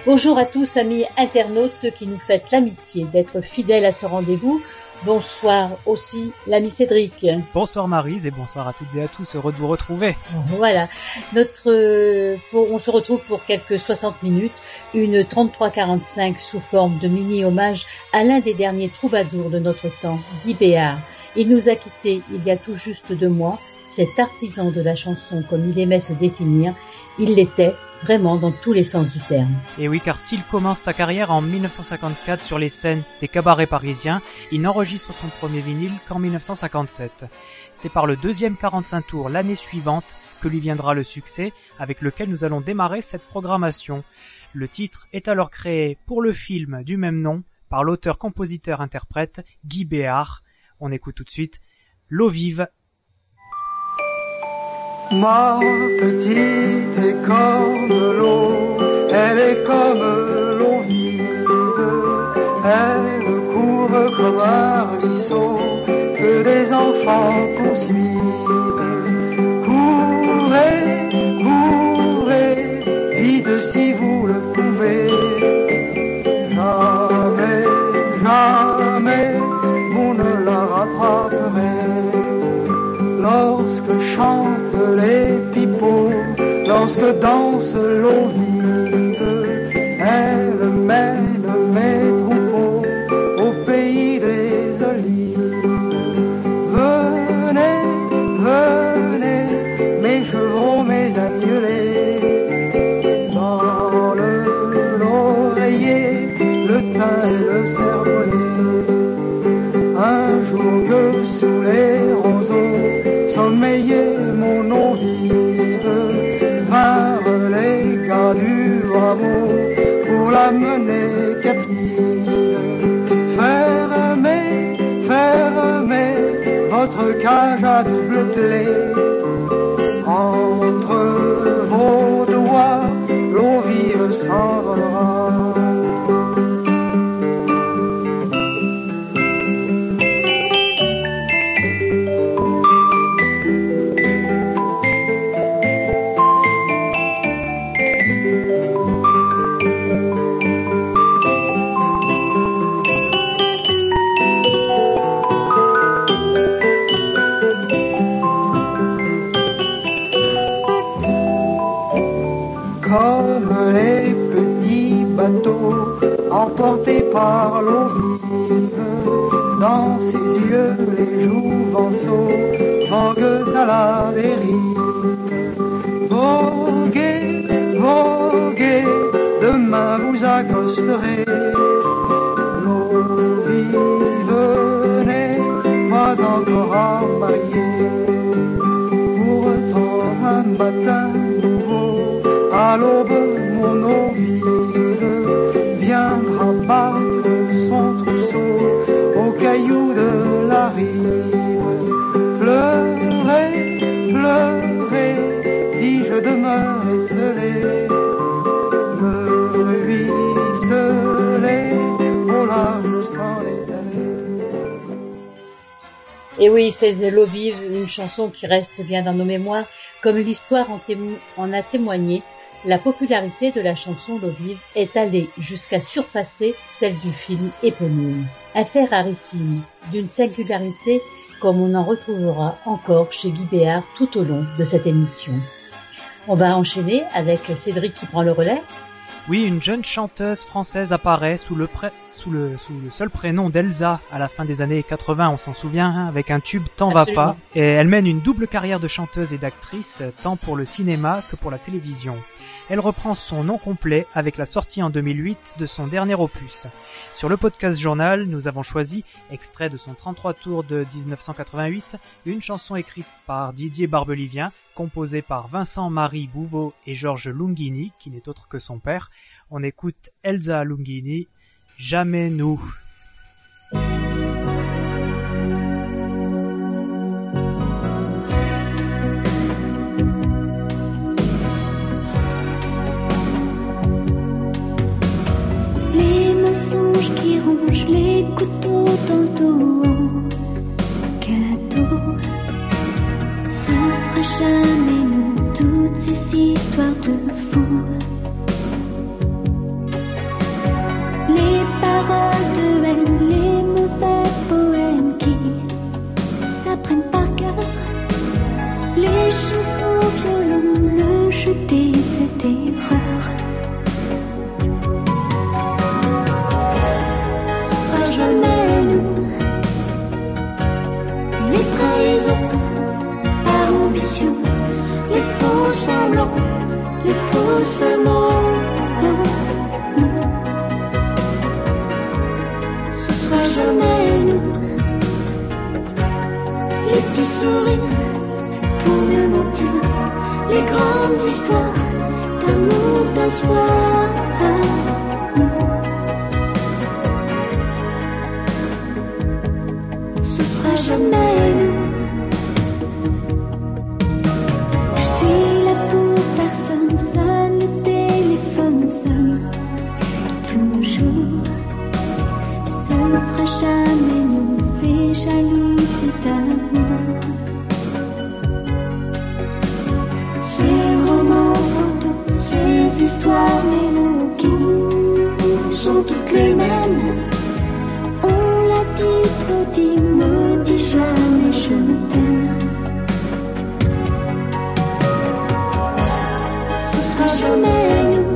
Bonjour à tous, amis internautes qui nous faites l'amitié d'être fidèles à ce rendez-vous. Bonsoir aussi, l'ami Cédric. Bonsoir Maryse et bonsoir à toutes et à tous, heureux de vous retrouver. Voilà, on se retrouve pour quelques 60 minutes, une 33-45 sous forme de mini-hommage à l'un des derniers troubadours de notre temps, Guy Béart. Il nous a quittés il y a tout juste 2 mois, cet artisan de la chanson comme il aimait se définir, il l'était vraiment dans tous les sens du terme. Et oui, car s'il commence sa carrière en 1954 sur les scènes des cabarets parisiens, il n'enregistre son premier vinyle qu'en 1957. C'est par le deuxième 45 tours l'année suivante que lui viendra le succès, avec lequel nous allons démarrer cette programmation. Le titre est alors créé pour le film du même nom par l'auteur-compositeur-interprète Guy Béart. On écoute tout de suite L'eau vive. Ma petite est comme l'eau, elle est comme l'eau vive, elle court comme un ruisseau que des enfants poursuivent. Courez, courez, vite si vous le pouvez, jamais, jamais vous ne la rattraperez. Lorsque chantent les pipeaux, lorsque danse l'eau vive, elle mène mes troupeaux au pays des olives. Venez, venez, mes chevrons, mes agnelés, dans l'oreiller, le thym et le cervelet. Un jour que sous les roseaux sommeillait mon eau vive, vinrent les gars du rameau pour la mener captive. Fermez, fermez votre cage à double clé, entre vos doigts l'eau vive s'envolera. Emporté par l'eau vive, dans ses yeux les jouvenceaux voguent à la dérive. Voguez, voguez, demain vous accosterez. L'eau vive n'est pas encore à marier. Pourtant un matin nouveau, à l'aube mon eau vive viendra battre son trousseau aux cailloux de la rive. Pleurez, pleurez, si je demeure esselé, me ruisselez, au large s'en est allé. Et oui, c'est L'eau vive, une chanson qui reste bien dans nos mémoires, comme l'histoire en a témoigné. La popularité de la chanson L'eau vive est allée jusqu'à surpasser celle du film éponyme. Affaire rarissime, d'une singularité comme on en retrouvera encore chez Guy Béart tout au long de cette émission. On va enchaîner avec Cédric qui prend le relais. Oui, une jeune chanteuse française apparaît sous le seul prénom d'Elsa à la fin des années 80, on s'en souvient, hein, avec un tube T'en va pas. Et elle mène une double carrière de chanteuse et d'actrice, tant pour le cinéma que pour la télévision. Elle reprend son nom complet avec la sortie en 2008 de son dernier opus. Sur le podcast journal, nous avons choisi, extrait de son 33 tours de 1988, une chanson écrite par Didier Barbelivien, composée par Vincent-Marie Bouveau et Georges Lunghini, qui n'est autre que son père. On écoute Elsa Lunghini, Jamais nous. Qui ronge les couteaux dans le dos en cadeau. Ce sera jamais nous, toutes ces histoires de fous. sourire pour mieux mentir les grandes histoires d'amour d'un soir. Ce sera jamais nous. Je suis là pour personne, sonne le téléphone sonne toujours. Ce sera jamais nous, c'est jaloux, c'est amour. Ces romans photos, ces histoires mélos qui sont toutes les mêmes. On l'a dit, trop dit, me dis jamais je t'aime. Ce sera jamais nous.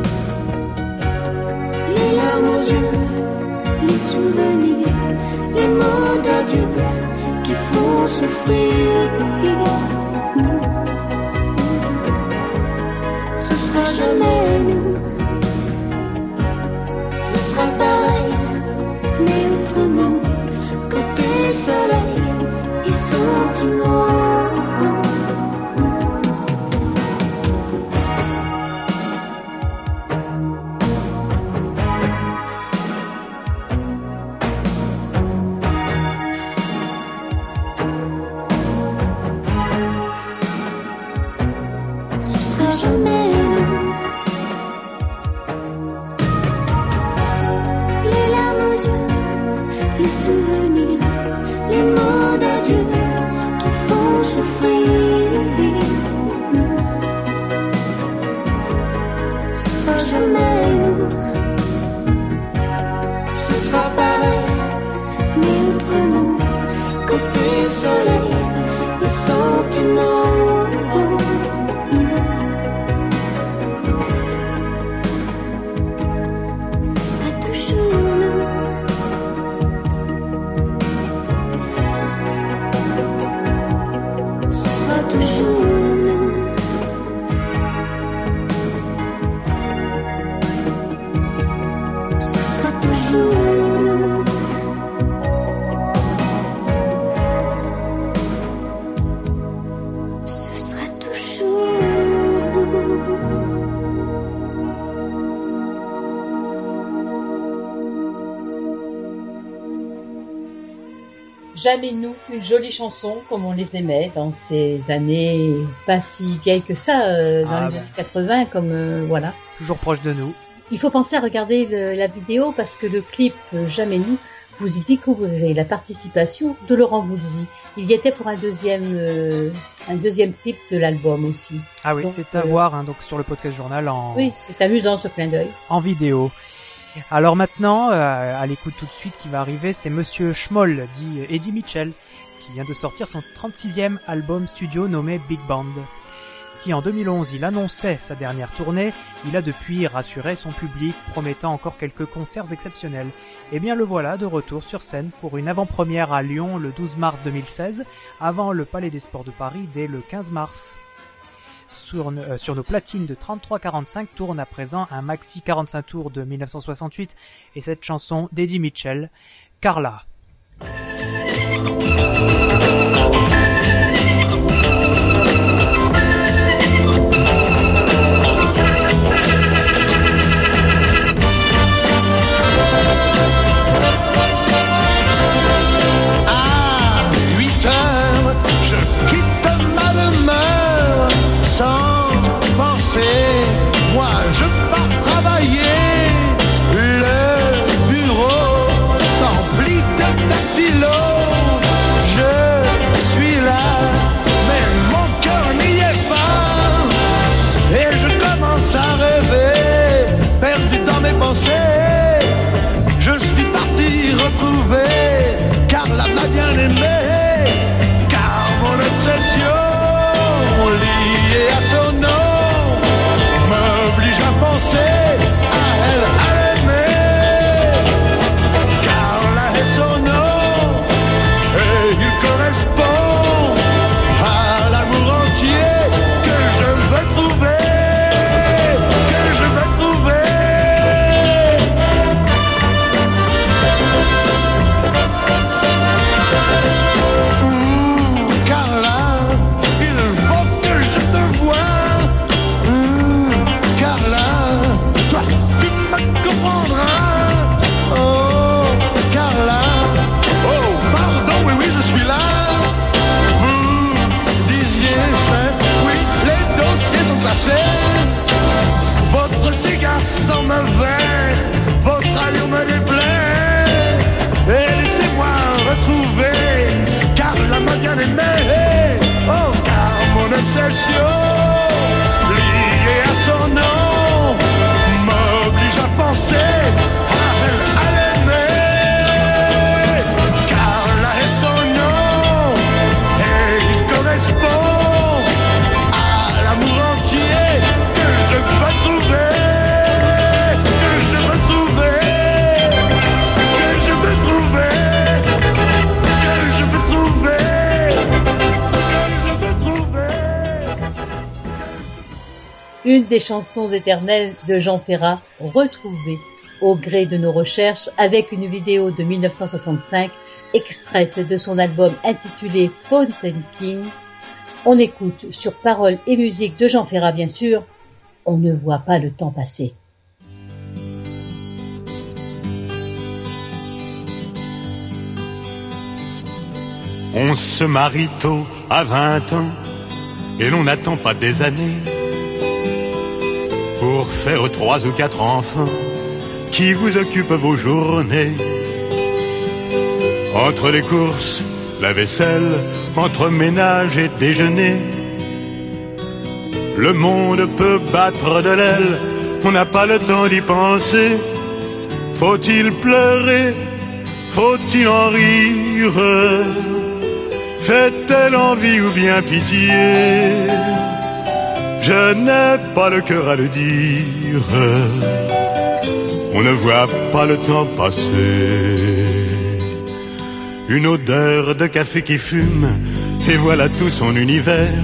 Les larmes aux yeux, les souvenirs, les mots d'adieu qui font souffrir. Ce sera jamais nous. Ce sera pareil, mais autrement. Côté soleil et sentiments. Jamais nous, une jolie chanson comme on les aimait dans ces années pas si vieilles que ça, dans les années 80, comme voilà. Toujours proche de nous. Il faut penser à regarder la vidéo parce que le clip Jamais nous, vous y découvrirez la participation de Laurent Voulzy. Il y était pour un deuxième clip de l'album aussi. Ah oui, donc, c'est à voir hein, donc sur le podcast journal en. Oui, c'est amusant ce clin d'œil. En vidéo. Alors maintenant, à l'écoute tout de suite qui va arriver, c'est Monsieur Schmoll, dit Eddie Mitchell, qui vient de sortir son 36e album studio nommé Big Band. Si en 2011 il annonçait sa dernière tournée, il a depuis rassuré son public, promettant encore quelques concerts exceptionnels. Et bien le voilà de retour sur scène pour une avant-première à Lyon le 12 mars 2016, avant le Palais des Sports de Paris dès le 15 mars. Sur nos platines de 33-45 tourne à présent un maxi 45 tours de 1968 et cette chanson d'Eddie Mitchell, Carla. À 8 heures, je quitte ma demeure sans penser, moi je pars travailler. Le bureau s'emplit de dactylos. Je suis là, mais mon cœur n'y est pas. Et je commence à rêver, perdu dans mes pensées. Je suis parti retrouver Carla, m'a bien aimé, car mon obsession liée à son nom m'oblige à penser à elle, à l'aimer. Carla est son nom et il correspond à l'amour entier que je veux trouver, que je veux trouver. une des chansons éternelles de Jean Ferrat, retrouvée au gré de nos recherches avec une vidéo de 1965 extraite de son album intitulé Potemkin. On écoute sur paroles et musique de Jean Ferrat bien sûr, On ne voit pas le temps passer. On se marie tôt à 20 ans et l'on n'attend pas des années pour faire 3 ou 4 enfants qui vous occupent vos journées. Entre les courses, la vaisselle, entre ménage et déjeuner, le monde peut battre de l'aile, on n'a pas le temps d'y penser. Faut-il pleurer? Faut-il en rire? Fait-elle envie ou bien pitié? Je n'ai pas le cœur à le dire. On ne voit pas le temps passer. Une odeur de café qui fume, et voilà tout son univers.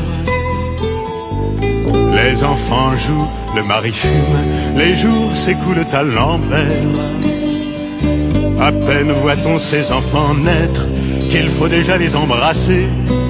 Les enfants jouent, le mari fume, les jours s'écoulent à l'envers. À peine voit-on ces enfants naître qu'il faut déjà les embrasser.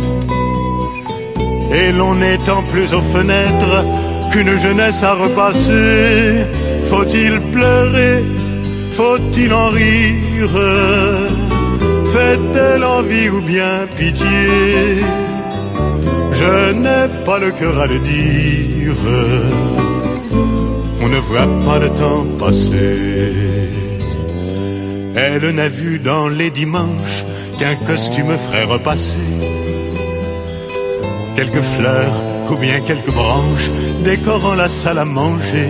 Et l'on n'étend plus aux fenêtres qu'une jeunesse à repasser. Faut-il pleurer? Faut-il en rire? Fait-elle envie ou bien pitié? Je n'ai pas le cœur à le dire. On ne voit pas le temps passer. Elle n'a vu dans les dimanches qu'un costume ferait repasser quelques fleurs ou bien quelques branches décorant la salle à manger.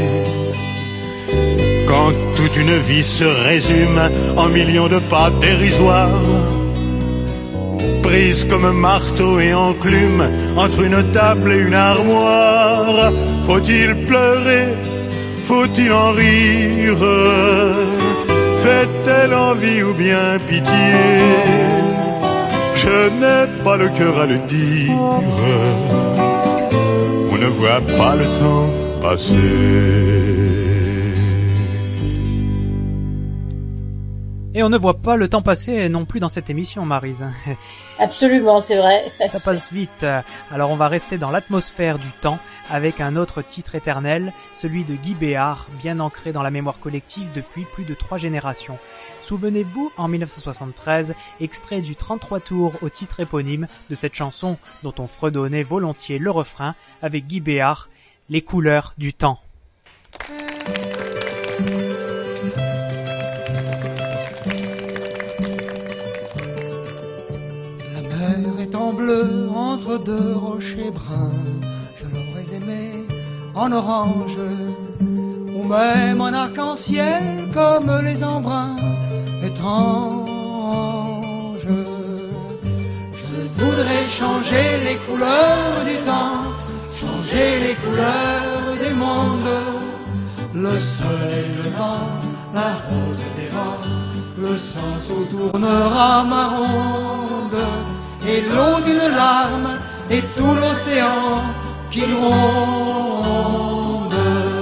Quand toute une vie se résume en millions de pas dérisoires, prises comme marteau et enclume entre une table et une armoire. Faut-il pleurer? Faut-il en rire? Fait-elle envie ou bien pitié? Je n'ai pas le cœur à le dire. On ne voit pas le temps passer. Et on ne voit pas le temps passer non plus dans cette émission, Maryse. Absolument, c'est vrai. Ça passe vite. Alors on va rester dans l'atmosphère du temps avec un autre titre éternel, celui de Guy Béard, bien ancré dans la mémoire collective depuis plus de 3 générations. Souvenez-vous, en 1973, extrait du 33 tours au titre éponyme de cette chanson dont on fredonnait volontiers le refrain avec Guy Béard, Les couleurs du temps. En bleu entre 2 rochers bruns, je l'aurais aimé en orange ou même en arc-en-ciel comme les embruns étranges. Je voudrais changer les couleurs du temps, changer les couleurs du monde. Le soleil, le vent, la rose des vents, le sens où tournera ma ronde. Et l'eau d'une larme, et tout l'océan qui gronde.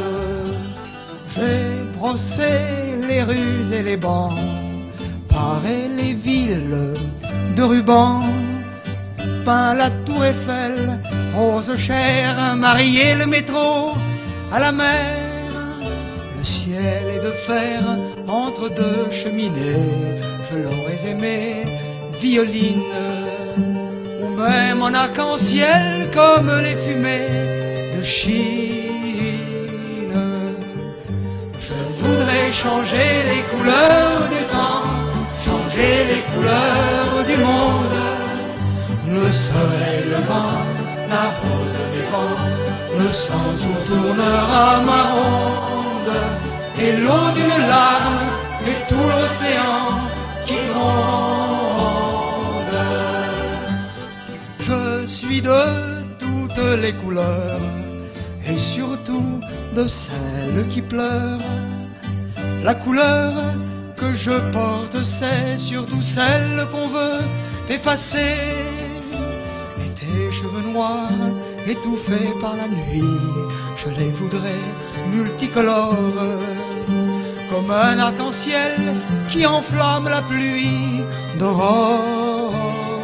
J'ai brossé les rues et les bancs, paré les villes de rubans, peint la tour Eiffel, rose chair, marié le métro à la mer. Le ciel est de fer entre 2 cheminées, je l'aurais aimé violine, même en arc-en-ciel comme les fumées de Chine. Je voudrais changer les couleurs du temps, changer les couleurs du monde. Le soleil, le vent, la rose des vents, le sens où tournera ma ronde. Et l'eau d'une larme, et tout l'océan qui gronde. Je suis de toutes les couleurs et surtout de celles qui pleurent. La couleur que je porte, c'est surtout celle qu'on veut effacer. Et tes cheveux noirs étouffés par la nuit. Je les voudrais multicolores, comme un arc-en-ciel qui enflamme la pluie d'aurore.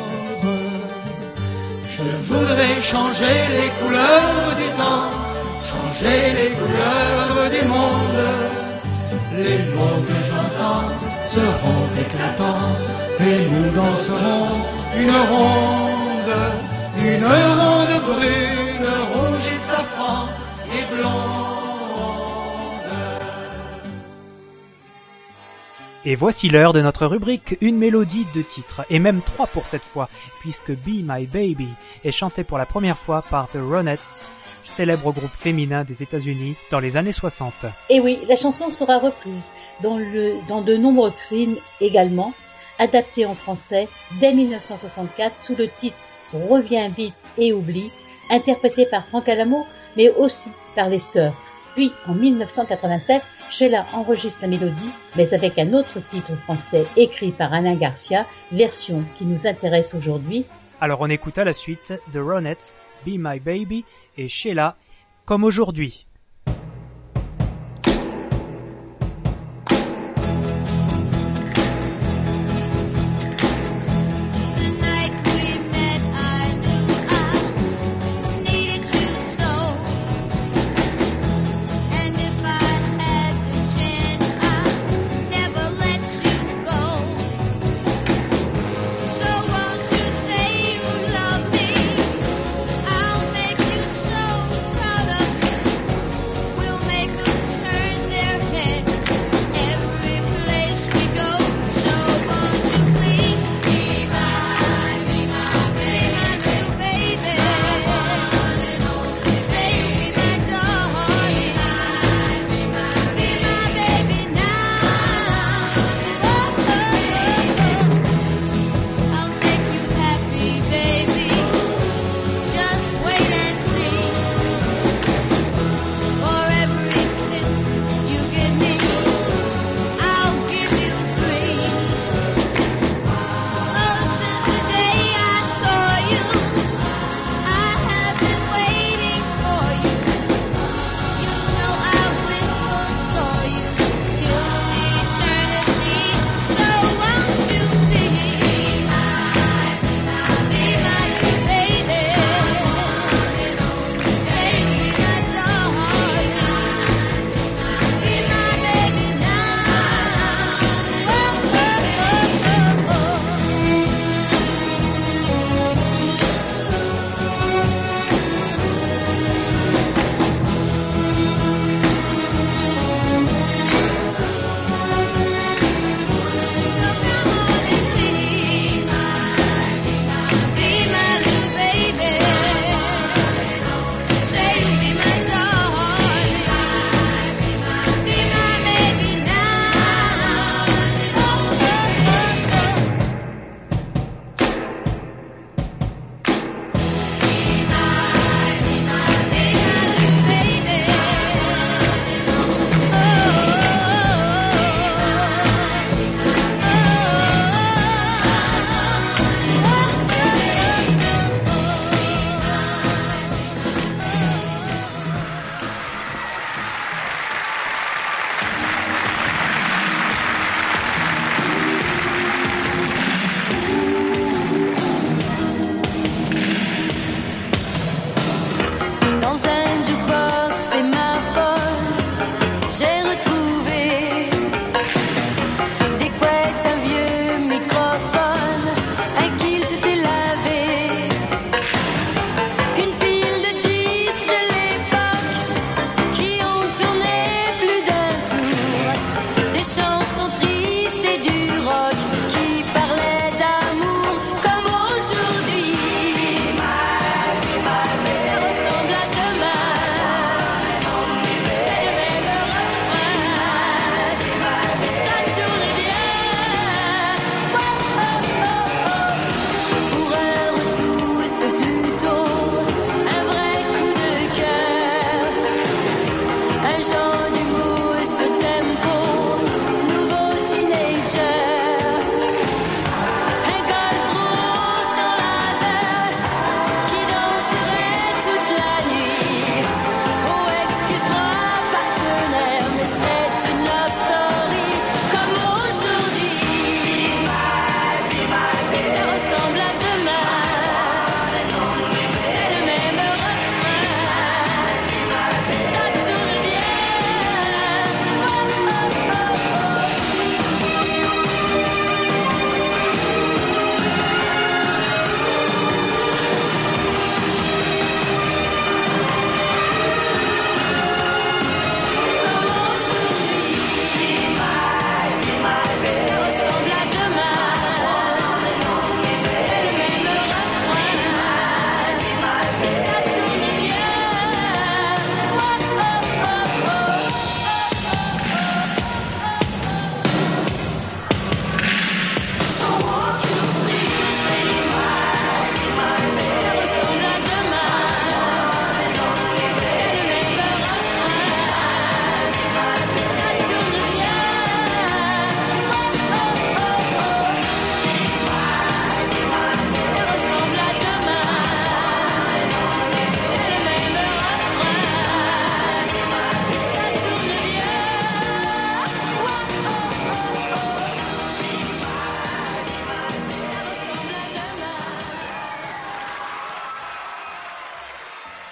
Je voudrais changer les couleurs du temps, changer les couleurs du monde. Les mots que j'entends seront éclatants et nous danserons une ronde brune, rouge et safran et blonde. Et voici l'heure de notre rubrique Une mélodie, 2 titres, et même 3 pour cette fois, puisque Be My Baby est chanté pour la première fois par The Ronettes, célèbre groupe féminin des États-Unis dans les années 60. Et oui, la chanson sera reprise dans de nombreux films également, adaptés en français dès 1964 sous le titre Reviens vite et oublie, interprété par Franck Alamo, mais aussi par les Sœurs. Puis, en 1987, Sheila enregistre la mélodie, mais avec un autre titre français écrit par Alain Garcia, version qui nous intéresse aujourd'hui. Alors on écoute à la suite The Ronettes, Be My Baby et Sheila, Comme aujourd'hui. I'll make you so proud of me.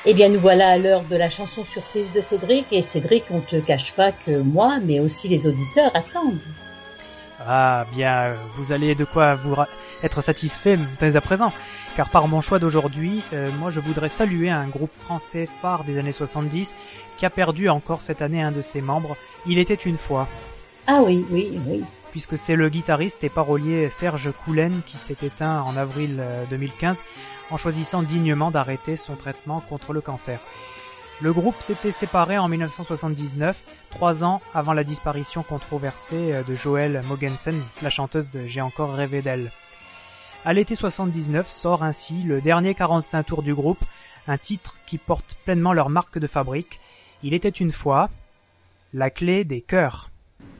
Eh bien, nous voilà à l'heure de la chanson surprise de Cédric. Et Cédric, on te cache pas que moi, mais aussi les auditeurs attendent. Ah, bien, vous allez de quoi être satisfait dès à présent. Car par mon choix d'aujourd'hui, moi je voudrais saluer un groupe français phare des années 70 qui a perdu encore cette année un de ses membres. Il était une fois. Ah oui. Puisque c'est le guitariste et parolier Serge Coulen qui s'est éteint en avril 2015 en choisissant dignement d'arrêter son traitement contre le cancer. Le groupe s'était séparé en 1979, 3 ans avant la disparition controversée de Joëlle Mogensen, la chanteuse de J'ai encore rêvé d'elle. À l'été 79 sort ainsi le dernier 45 tours du groupe, un titre qui porte pleinement leur marque de fabrique. Il était une fois, la clé des cœurs.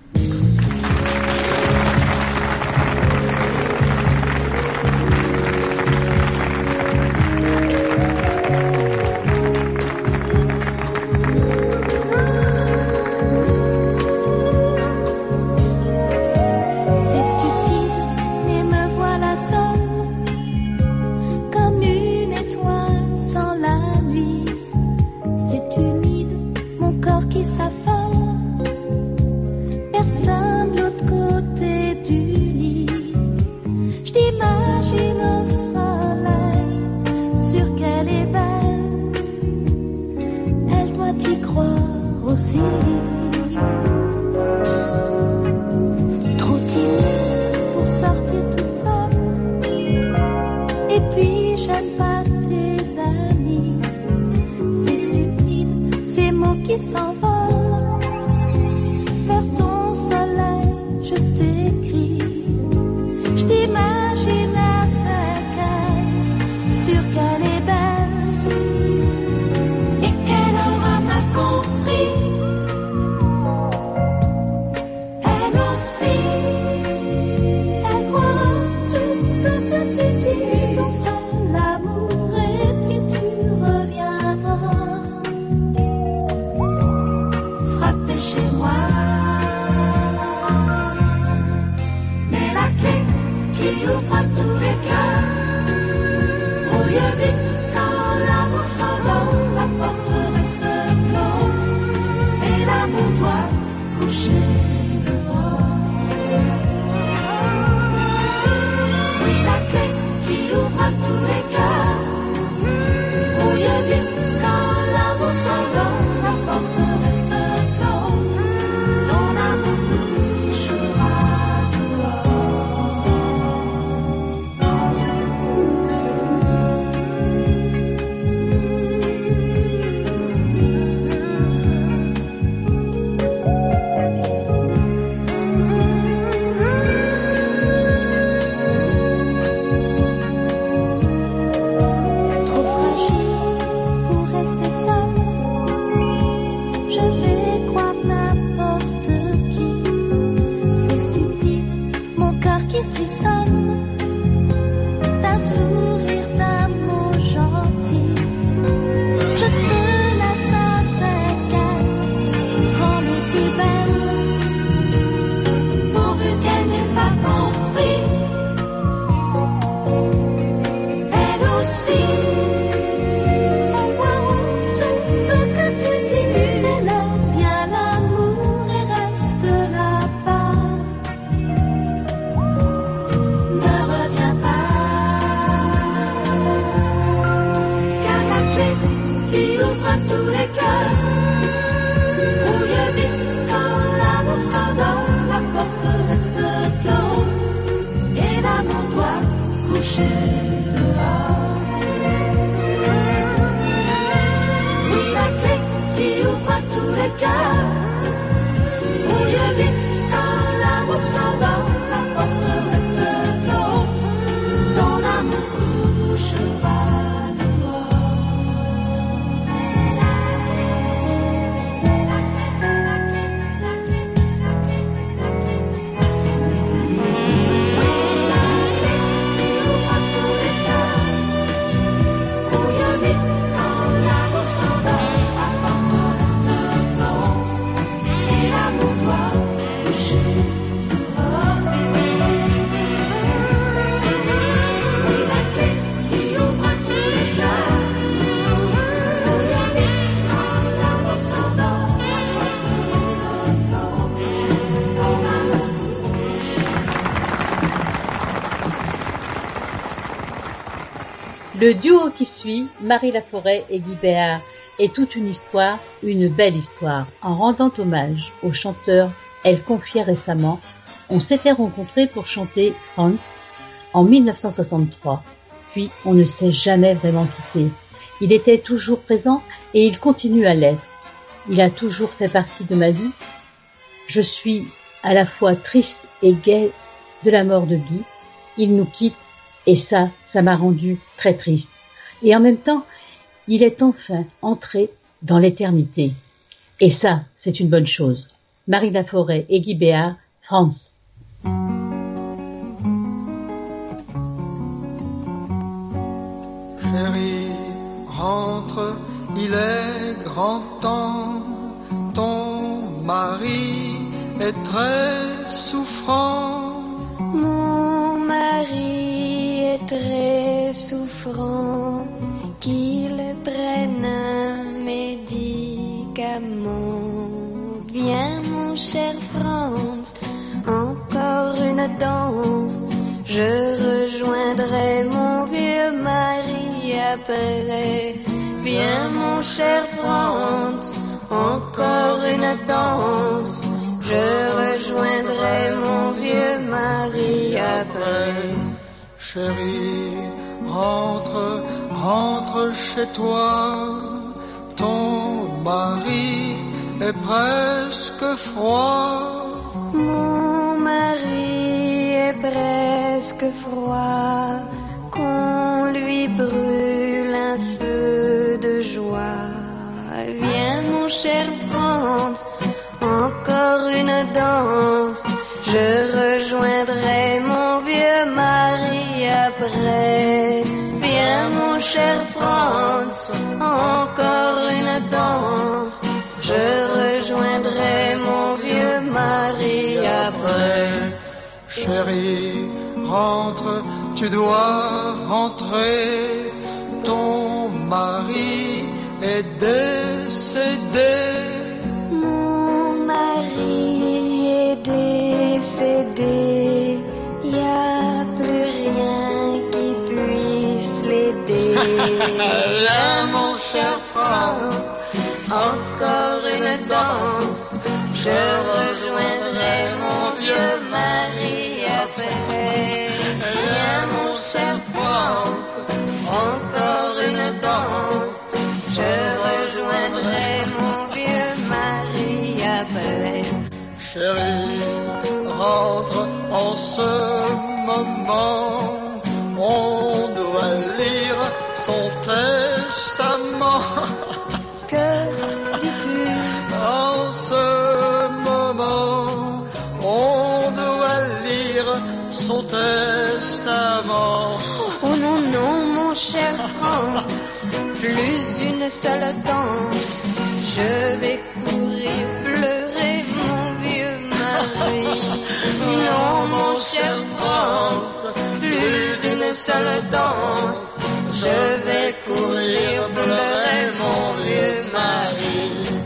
Trop timide pour sortir toute seule. Et puis j'aime pas tes amis. C'est stupide, ces mots qui s'envolent. Vers ton soleil, je t'écris. Je t'imagine avec elle, sûre qu'elle est belle et qu'elle aura mal compris. You Le duo qui suit, Marie Laforêt et Guy Béard, est toute une histoire, une belle histoire. En rendant hommage au chanteur, elle confiait récemment: on s'était rencontrés pour chanter Franz en 1963, puis on ne s'est jamais vraiment quitté. Il était toujours présent et il continue à l'être. Il a toujours fait partie de ma vie. Je suis à la fois triste et gaie de la mort de Guy. Il nous quitte et ça m'a rendu très triste. Et en même temps, il est enfin entré dans l'éternité. Et ça, c'est une bonne chose. Marie Laforêt et Guy Béard, Franz. Chérie, rentre, il est grand temps. Ton mari est très souffrant. Mon mari est très souffrant, qu'il prenne un médicament. Viens mon cher Franz, encore une danse. Je rejoindrai mon vieux mari après. Viens mon cher Franz, encore une danse. Je rejoindrai mon vieux mari après. Chérie, rentre, rentre chez toi. Ton mari est presque froid. Mon mari est presque froid, qu'on lui brûle un feu de joie. Viens mon cher Franz, encore une danse. Je rejoindrai mon vieux mari après. Viens mon cher Franz, encore une danse. Je rejoindrai mon vieux mari après. Chérie, rentre, tu dois rentrer. Ton mari est décédé. Mon mari est décédé. Y a plus rien qui puisse l'aider. Viens mon cher Franz, encore une danse. Je rejoindrai mon vieux mari après. Viens mon cher Franz, encore une danse. Je rejoindrai mon vieux mari après. chérie, rentre en ce moment. On doit lire son testament. Que dis-tu? En ce moment, on doit lire son testament. Oh non, non, mon cher Franz, plus une seule danse. Je vais courir pleurer mon vieux mari. Non, mon cher Franz, plus une seule danse. Je vais courir pleurer mon vieux mari.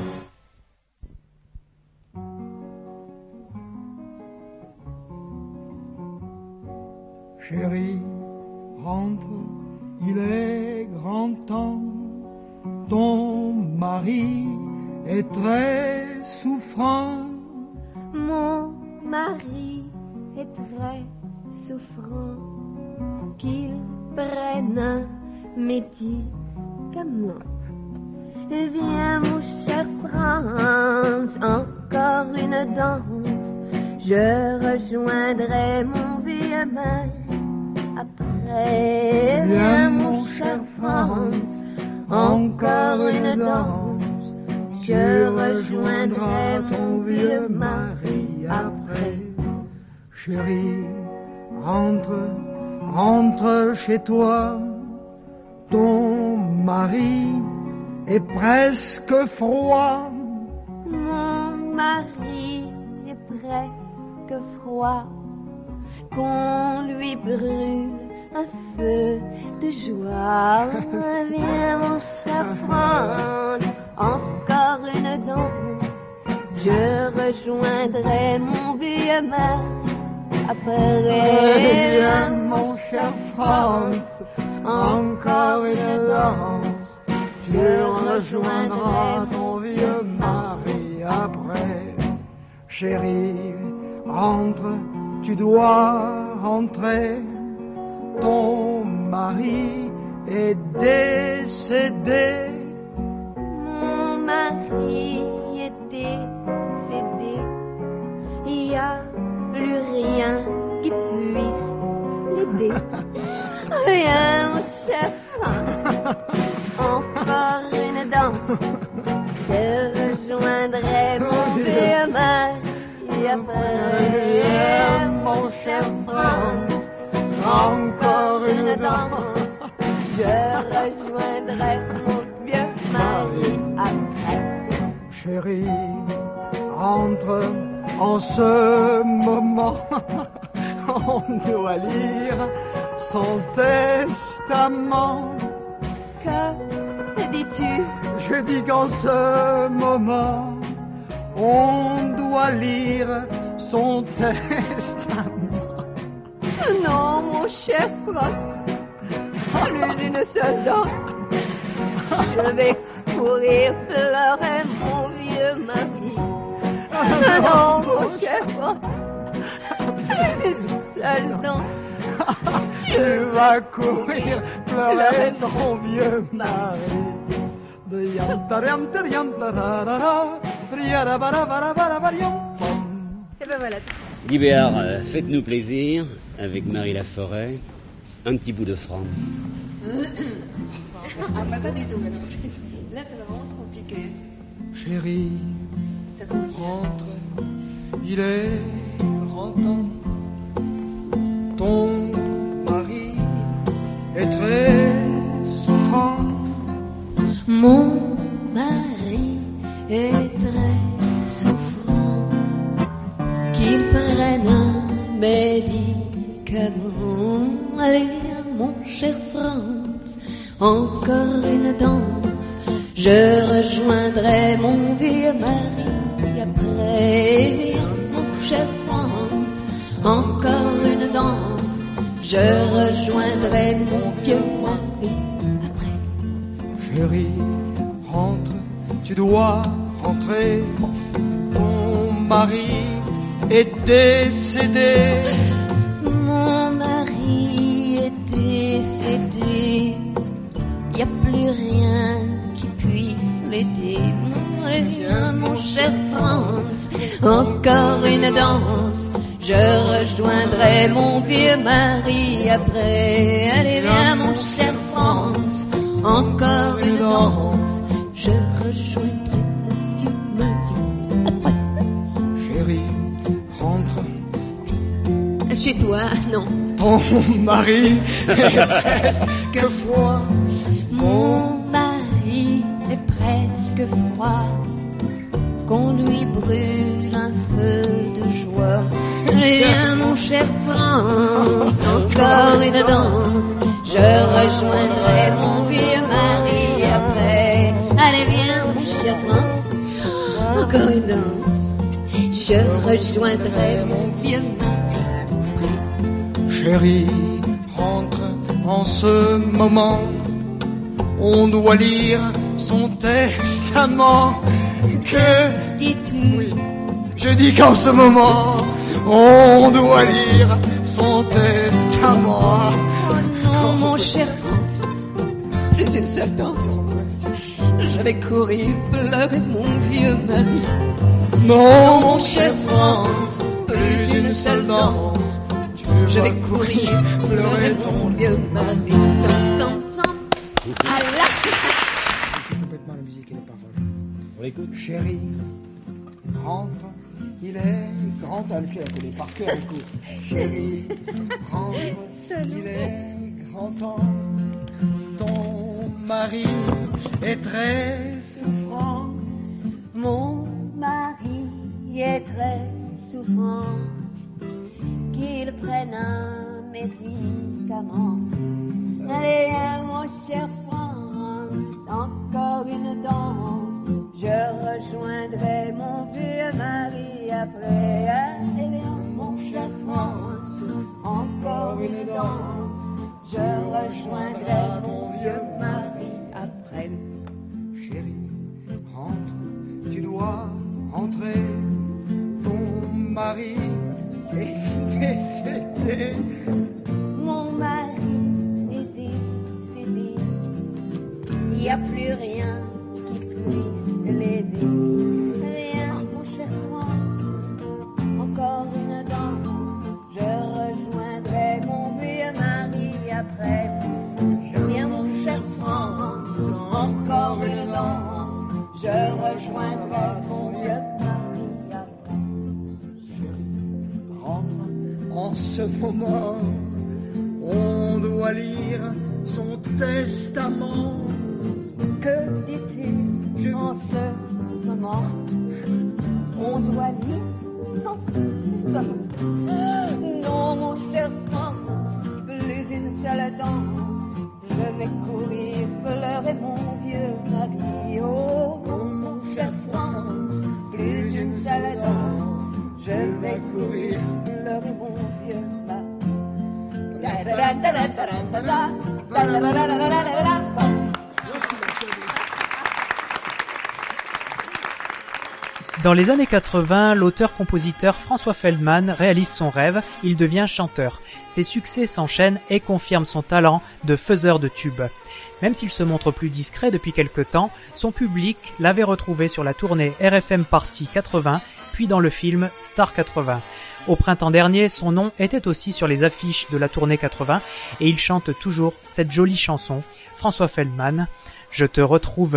Chérie, rentre, il est grand temps. Ton mari est très souffrant. Mon mari est très souffrant, qu'il prenne un médicament. Viens mon cher Franz, encore une danse. Je rejoindrai mon vieux mari après. Viens mon cher Franz, encore une danse. Je rejoindrai mon vieux mari après. Chérie, rentre, rentre chez toi. Ton mari est presque froid. Mon mari est presque froid, qu'on lui brûle un feu de joie. Viens mon cher Franz, encore une danse. Je rejoindrai mon vieux mari après. Viens mon cher France, encore une danse. Tu rejoindras ton vieux mari après. Chérie, rentre, tu dois rentrer. Ton mari est décédé. Mon mari est décédé. Il n'y a plus rien qui puisse l'aider. Rien, mon chef. Encore une danse. Je rejoindrai mon vieux mari après. Mon cher France, encore une danse. Je rejoindrai mon vieux mari après. Chérie, rentre en ce moment. On doit lire son testament. Que dis-tu? Je dis qu'en ce moment, on doit lire son testament. Non, mon cher Franck, plus une seule dent. Je vais courir pleurer mon vieux mari. Non, mon cher Franck, plus une seule dent. Tu vas courir pleurer ton vieux mari. Et ben voilà. Guibert, faites-nous plaisir avec Marie Laforêt, un petit bout de France. Ah, pas du tout, alors. Là, ça va vraiment se compliquer. Chérie, Ça commence bien. rentre, il est grand temps. Ton mari est très souffrant. Mon mari est très souffrant, qu'il prenne un médicament. Allez, mon cher France, encore une danse. Je rejoindrai mon vieux mari après. Mon cher France, encore une danse. Je rejoindrai mon vieux mari après. Chérie, rentre, tu dois rentrer. Ton mari est décédé. Mon mari est décédé. Y a plus rien qui puisse l'aider. Viens, mon cher France, encore une danse. Je rejoindrai mon vieux mari après. Allez, viens, mon cher France, encore une danse. Je rejoindrai mon vieux mari après. Chérie, rentre, Chez toi, non. ton mari est presque froid. Mon mari est presque froid. Qu'on lui brûle un feu de joie. Viens, mon cher France, encore une danse. Je rejoindrai mon vieux mari après. Allez, viens, mon cher France, encore une danse. Je rejoindrai mon vieux mari après. Chérie, rentre en ce moment. On doit lire son testament. Que Dis-tu? oui, je dis qu'en ce moment, on doit lire son testament. Oh non, mon cher France, plus une seule danse. Je vais courir pleurer mon vieux mari. Non, Mon cher France, plus une seule danse. Je vais courir pleurer mon vieux mari. Tam, tam, tam. Ah là! C'est complètement la musique et les paroles. On l'écoute. Chérie, rentre, il est grand temps. Je la connais par cœur, écoute. Chérie, rentre, il est grand temps. Ton mari est très souffrant. Mon mari est très souffrant. Qu'il prenne un médicament. Allez, mon cher France, encore une danse. Je rejoindrai mon vieux mari après. Allez, mon cher France, encore une danse. Je rejoindrai mon vieux mari après. Chérie, rentre, tu dois rentrer. Ton mari est décédé. Mon mari est décédé. Il n'y a plus rien qui puisse l'aider. Viens, mon cher Franck, encore une danse. Je rejoindrai mon vieux mari après. Viens, mon cher Franck, encore une danse. Je rejoindrai mon vieux mari après. Rentre, en ce moment, on doit lire son testament. Que dis-tu en ce moment? On doit lire son testament. Non, mon cher Franck, plus une seule danse. Je vais courir pleurer mon vieux mari. Oh, non, mon cher Franck, plus une seule danse. Je vais courir pleurer mon vieux mari. Dans les années 80, l'auteur-compositeur François Feldman réalise son rêve, il devient chanteur. Ses succès s'enchaînent et confirment son talent de faiseur de tubes. Même s'il se montre plus discret depuis quelque temps, son public l'avait retrouvé sur la tournée RFM Party 80, puis dans le film Star 80. Au printemps dernier, son nom était aussi sur les affiches de la tournée 80 et il chante toujours cette jolie chanson, François Feldman, « Je te retrouverai ».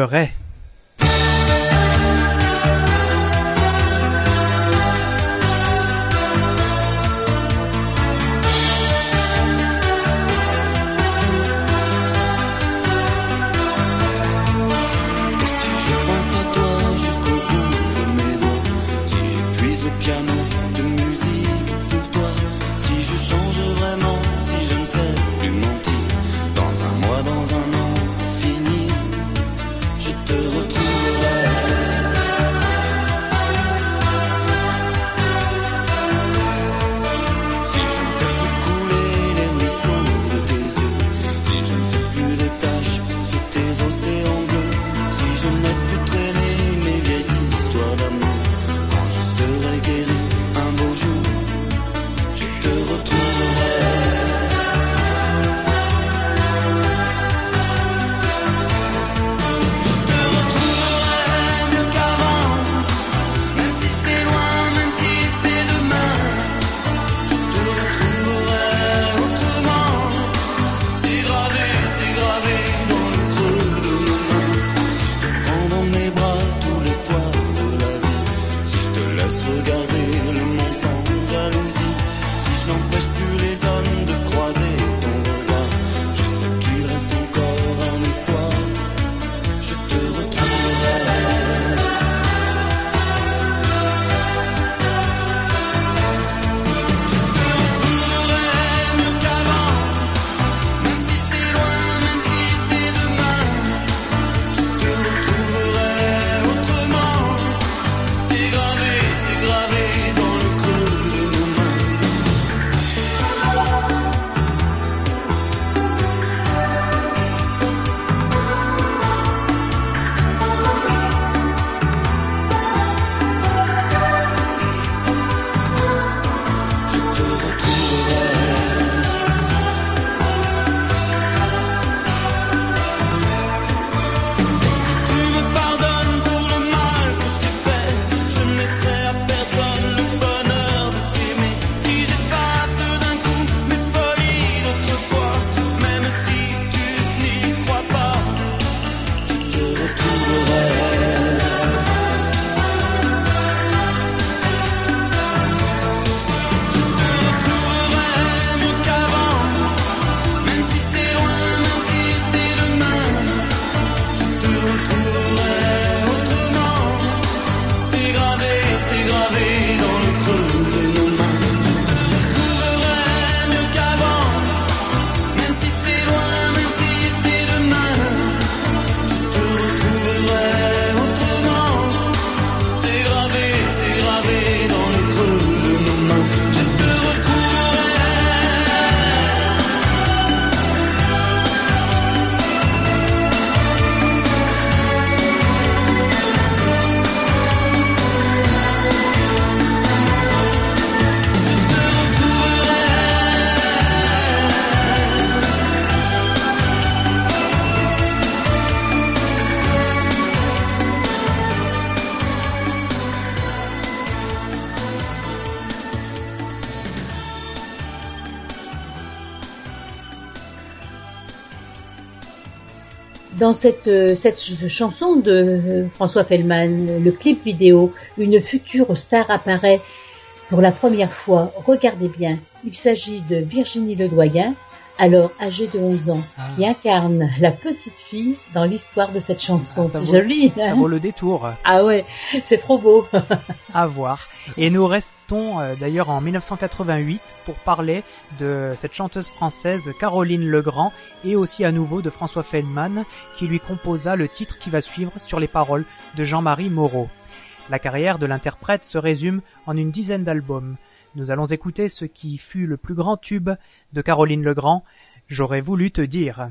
Dans cette chanson de François Feldman, le clip vidéo, une future star apparaît pour la première fois. Regardez bien, il s'agit de Virginie Ledoyen, alors âgée de 11 ans, qui incarne la petite fille dans l'histoire de cette chanson. C'est joli, hein? Ça vaut le détour. Ah ouais, c'est trop beau. À voir. Et nous restons d'ailleurs en 1988 pour parler de cette chanteuse française Caroline Legrand et aussi à nouveau de François Feldman qui lui composa le titre qui va suivre sur les paroles de Jean-Marie Moreau. La carrière de l'interprète se résume en une dizaine d'albums. Nous allons écouter ce qui fut le plus grand tube de Caroline Legrand, J'aurais voulu te dire.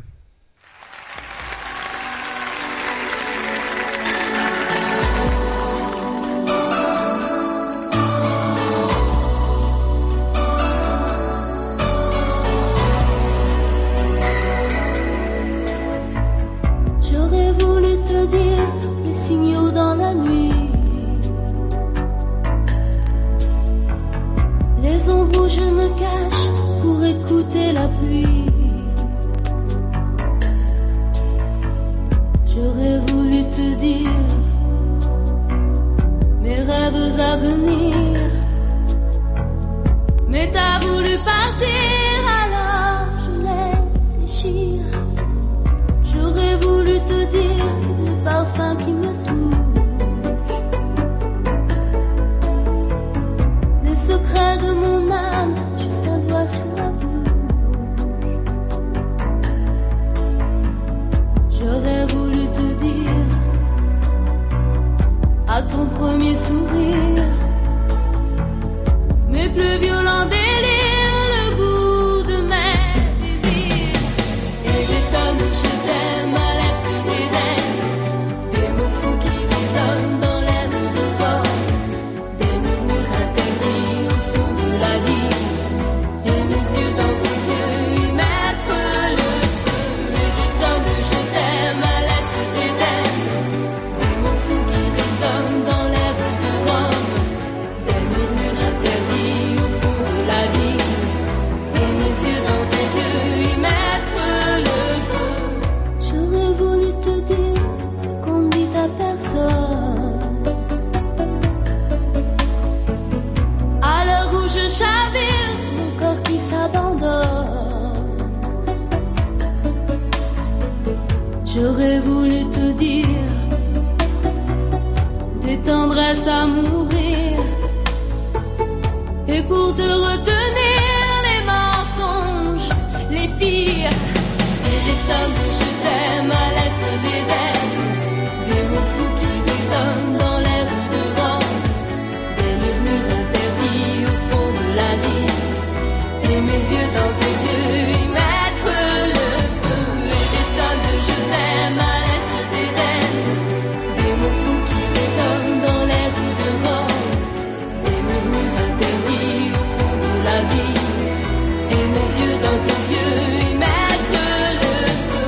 J'aurais voulu te dire les signaux dans la nuit, les ombres où je me cache pour écouter la pluie. J'aurais voulu te dire mes rêves à venir, mais t'as voulu partir, alors je les déchire. J'aurais voulu te dire le parfum qui me touche, les secrets de mon âme, juste un doigt sur la bouche. J'aurais voulu te dire à ton premier sourire mes plus violents délires, le goût de mes désirs et des tonnes de je t'aime à l'est d'Éden, des mots fous qui résonnent dans l'air de Rome, des murmures interdits au fond de l'Asie, et mes yeux dans tes yeux y mettre le feu, et des tonnes de je t'aime à l'est d'Éden, des mots fous qui résonnent dans l'air de Rome, des murmures interdits au fond de l'Asie, et mes yeux dans tes yeux y mettre le feu. J'aurais voulu te dire ce qu'on ne dit à personne, à l'heure où je chavire, mon corps qui s'abandonne. J'aurais voulu te dire des tendresses à mourir, et pour te retenir les mensonges, les pires, et des tonnes de je t'aime à l'est d'Éden, des mots fous qui résonnent dans l'air de Rome, des murmures interdits au fond de l'Asie, et mes yeux dans tes yeux y mettre le feu, et des tonnes de je t'aime à l'est d'Éden, des mots fous qui résonnent dans l'air de Rome, des murmures interdits au fond de l'Asie, et mes yeux dans tes yeux y mettre le feu.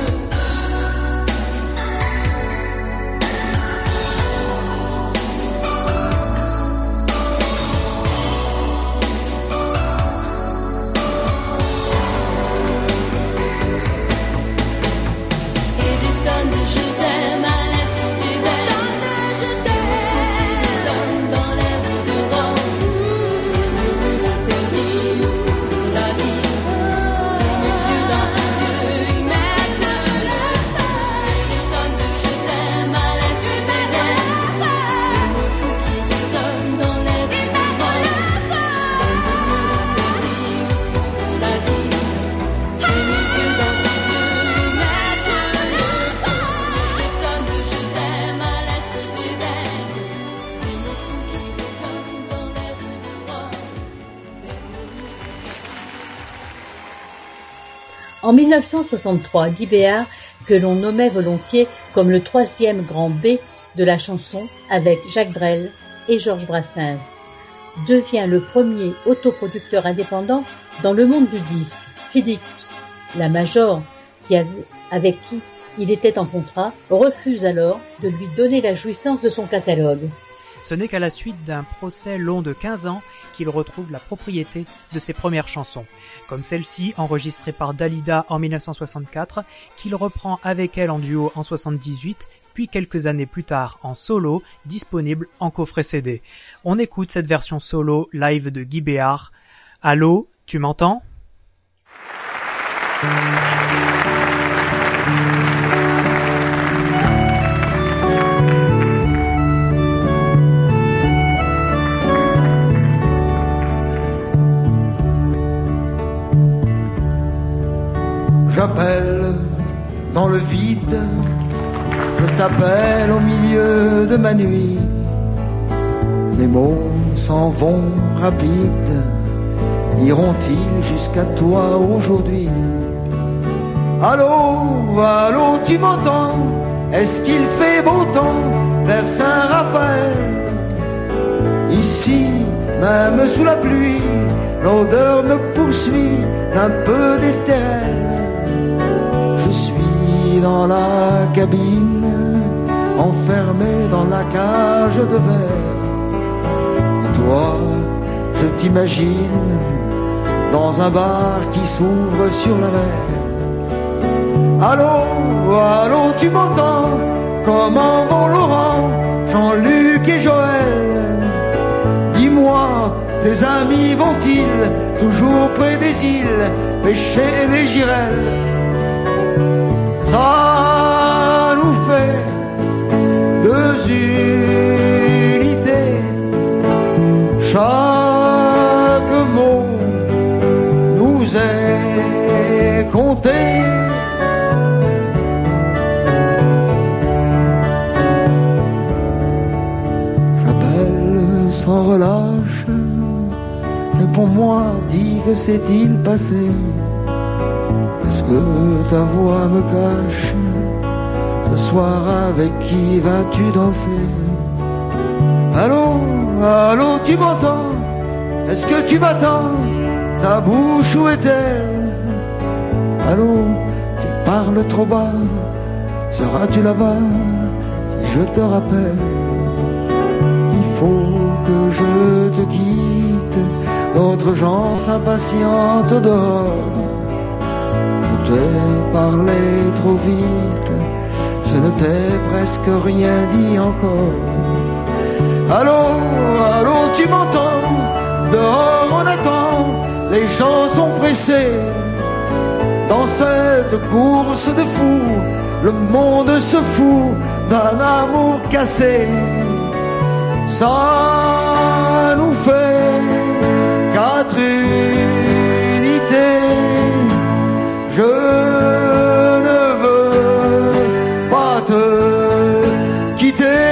Et des tonnes de je t'aime à l'est d'Éden, je t'aime, qui résonnent dans l'air de Rome, des murmures interdits au fond de l'Asie, et mes yeux dans tes yeux y mettre le feu. Et des tonnes de je t'aime à l'est d'Éden, des mots fous qui résonnent dans l'air de Rome, des murmures interdits au fond de l'Asie, et mes yeux dans tes yeux y mettre le feu. Des tonnes de je t'aime à l'est d'Éden, des mots fous qui résonnent dans l'air de Rome, des murmures. En 1963, Guy Béard, que l'on nommait volontiers comme le troisième grand B de la chanson avec Jacques Brel et Georges Brassens, devient le premier autoproducteur indépendant dans le monde du disque. Philips, la major avec qui il était en contrat, refuse alors de lui donner la jouissance de son catalogue. Ce n'est qu'à la suite d'un procès long de 15 ans qu'il retrouve la propriété de ses premières chansons, comme celle-ci enregistrée par Dalida en 1964, qu'il reprend avec elle en duo en 1978, puis quelques années plus tard en solo, disponible en coffret CD. On écoute cette version solo live de Guy Béard. Allô, tu m'entends ? J'appelle dans le vide, je t'appelle au milieu de ma nuit. Mes mots s'en vont rapides, iront-ils jusqu'à toi aujourd'hui? Allô, allô, tu m'entends? Est-ce qu'il fait beau temps vers Saint-Raphaël? Ici, même sous la pluie, l'odeur me poursuit d'un peu d'estérel. Je suis dans la cabine, enfermé dans la cage de verre. Et toi, je t'imagine dans un bar qui s'ouvre sur la mer. Allô, allô, tu m'entends? Comment vont Laurent, Jean-Luc et Joël? Dis-moi, tes amis vont-ils toujours près des îles pêcher les girelles? Ça nous fait deux unités, chaque mot nous est compté. J'appelle sans relâche, réponds-moi, dis que s'est-il passé? Est-ce que ta voix me cache? Ce soir avec qui vas-tu danser? Allô, allô, tu m'entends? Est-ce que tu m'attends? Ta bouche où est-elle? Allô, tu parles trop bas. Seras-tu là-bas si je te rappelle? Il faut que je te quitte, d'autres gens s'impatientent dehors. Je t'ai parlé trop vite, je ne t'ai presque rien dit encore. Allô, allô, tu m'entends? Dehors on attend, les gens sont pressés. Dans cette course de fous, le monde se fout d'un amour cassé. Ça nous fait quatre unités. Je ne veux pas te quitter.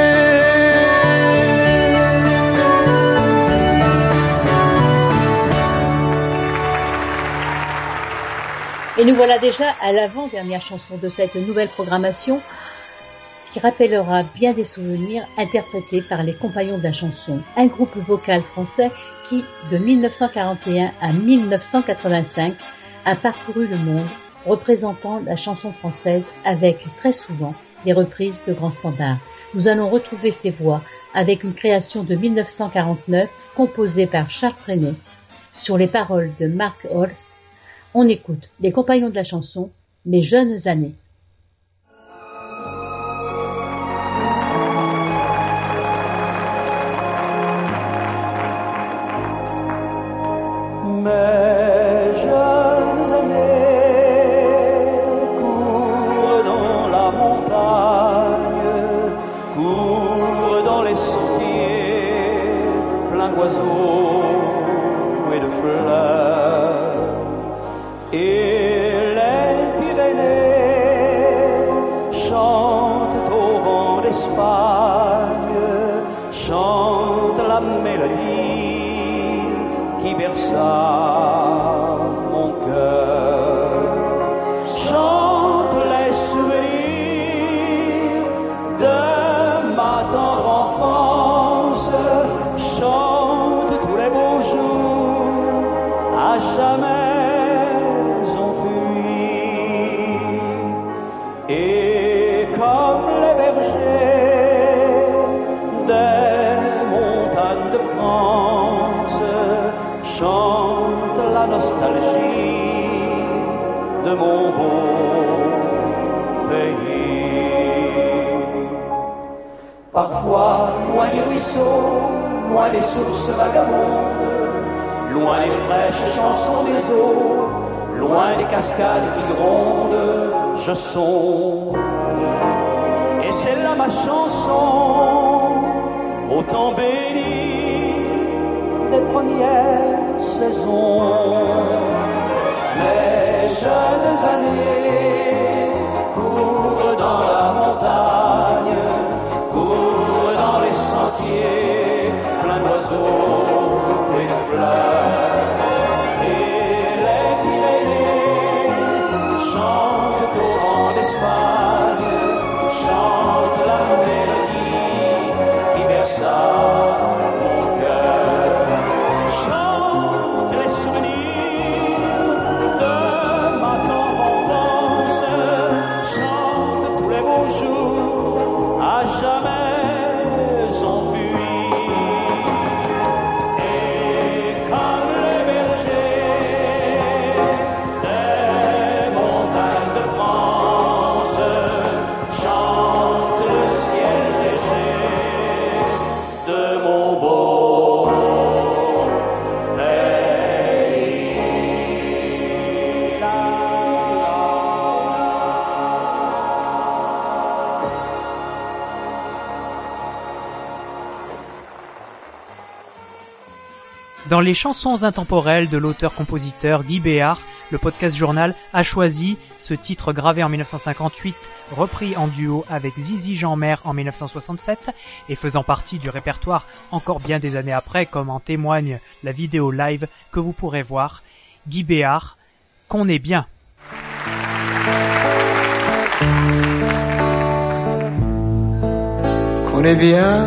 Et nous voilà déjà à l'avant-dernière chanson de cette nouvelle programmation qui rappellera bien des souvenirs interprétés par les Compagnons de la chanson, un groupe vocal français qui, de 1941 à 1985, a parcouru le monde représentant la chanson française avec très souvent des reprises de grands standards. Nous allons retrouver ces voix avec une création de 1949 composée par Charles Trenet sur les paroles de Mark Holst. On écoute les Compagnons de la chanson, Mes jeunes années. Mes jeunes années courent dans la montagne, courent dans les sentiers pleins d'oiseaux et de fleurs. Et les Pyrénées chantent au vent d'Espagne, chantent la mélodie qui berça mon cœur, chante les souvenirs de ma tendre enfance, chante tous les beaux jours à jamais enfuis. Et comme les bergers des mon beau pays. Parfois, loin des ruisseaux, loin des sources vagabondes, loin des fraîches chansons des eaux, loin des cascades qui grondent, je songe. Et c'est là ma chanson, au temps béni des premières saisons. Mes jeunes années courent dans la montagne, courent dans les sentiers, plein d'oiseaux et de fleurs. Et les Pyrénées chantent au vent d'Espagne, chantent la mélodie qui versa mon cœur. Chante les souvenirs de ma tendre enfance, chante tous les beaux jours à jamais enfuis. Et comme les bergers des montagnes de France, chante le ciel léger de mon beau pays. Dans les chansons intemporelles de l'auteur-compositeur Guy Béard, le podcast journal a choisi ce titre gravé en 1958, repris en duo avec Zizi Jeanmaire en 1967 et faisant partie du répertoire encore bien des années après, comme en témoigne la vidéo live que vous pourrez voir. Guy Béard, qu'on est bien. Qu'on est bien.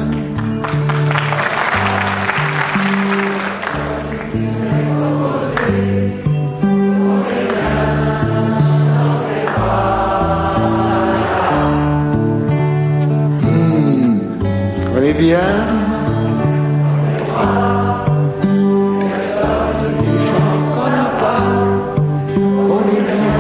On est bien. Personne des gens qu'on n'a pas. On est bien.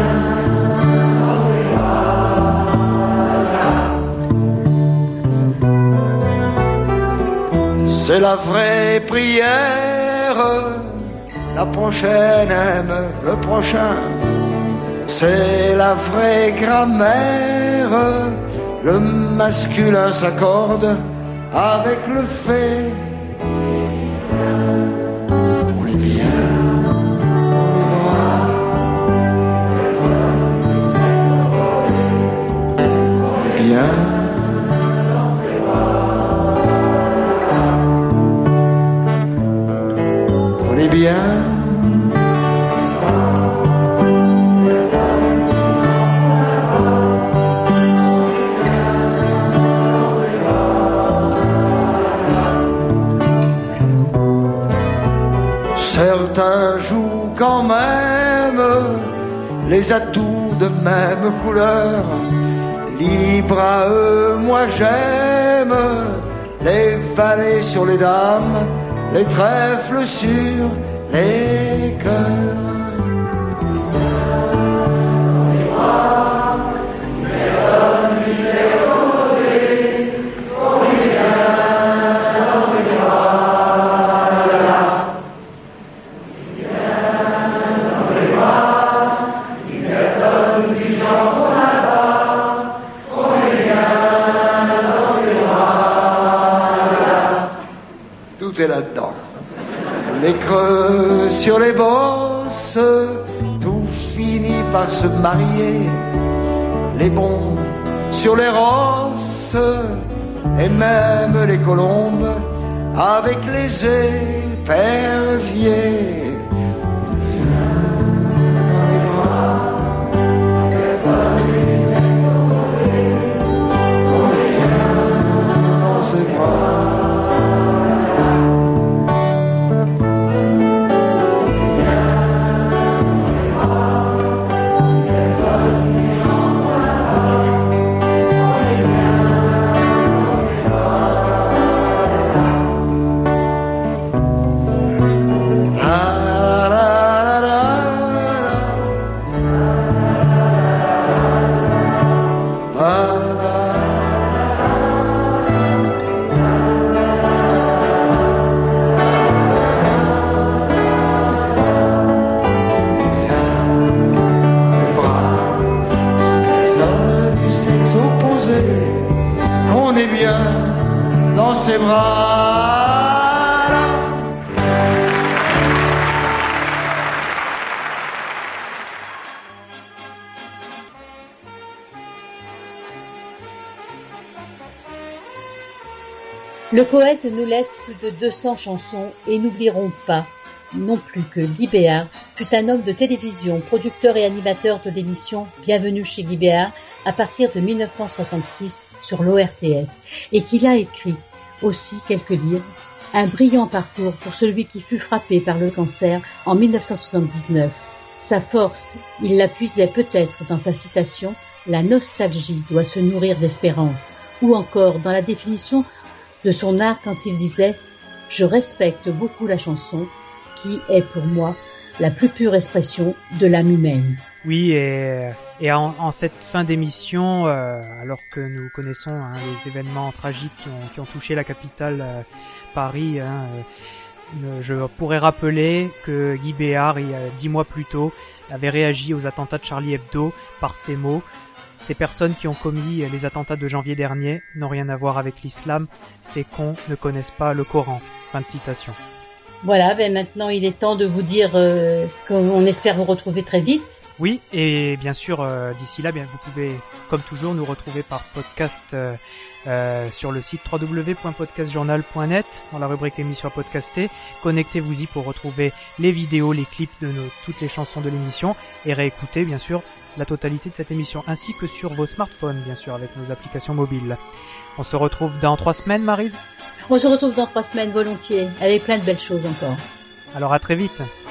C'est la vraie prière. La prochaine aime le prochain. C'est la vraie grammaire. Le masculin s'accorde avec le fait. On est bien, on est droit. On est bien. On est bien. Certains jouent quand même les atouts de même couleur. Libre à eux, moi j'aime les valets sur les dames, les trèfles sur les cœurs. Tout est là-dedans. Les creux sur les bosses, tout finit par se marier. Les bons sur les rosses, et même les colombes avec les éperviers. sait qu'on est bien dans ses bras. Le poète nous laisse plus de 200 chansons et n'oublierons pas non plus que Guy Béart fut un homme de télévision, producteur et animateur de l'émission Bienvenue chez Guy Béart à partir de 1966 sur l'ORTF et qu'il a écrit aussi quelques livres, un brillant parcours pour celui qui fut frappé par le cancer en 1979. Sa force, il la puisait peut-être dans sa citation « La nostalgie doit se nourrir d'espérance » ou encore dans la définition de son art quand il disait « Je respecte beaucoup la chanson qui est pour moi la plus pure expression de l'âme humaine. » Oui, et en cette fin d'émission, alors que nous connaissons les événements tragiques qui ont touché la capitale Paris, je pourrais rappeler que Guy Béart, il y a 10 mois plus tôt, avait réagi aux attentats de Charlie Hebdo par ces mots. Ces personnes qui ont commis les attentats de janvier dernier n'ont rien à voir avec l'islam. Ces cons ne connaissent pas le Coran. Fin de citation. Voilà, maintenant il est temps de vous dire qu'on espère vous retrouver très vite. Oui, et bien sûr, d'ici là, vous pouvez, comme toujours, nous retrouver par podcast sur le site www.podcastjournal.net dans la rubrique émission podcastée. Connectez-vous-y pour retrouver les vidéos, les clips de toutes les chansons de l'émission et réécouter, bien sûr, la totalité de cette émission, ainsi que sur vos smartphones, bien sûr, avec nos applications mobiles. On se retrouve dans 3 semaines, Maryse ? On se retrouve dans 3 semaines volontiers, avec plein de belles choses encore. Alors à très vite.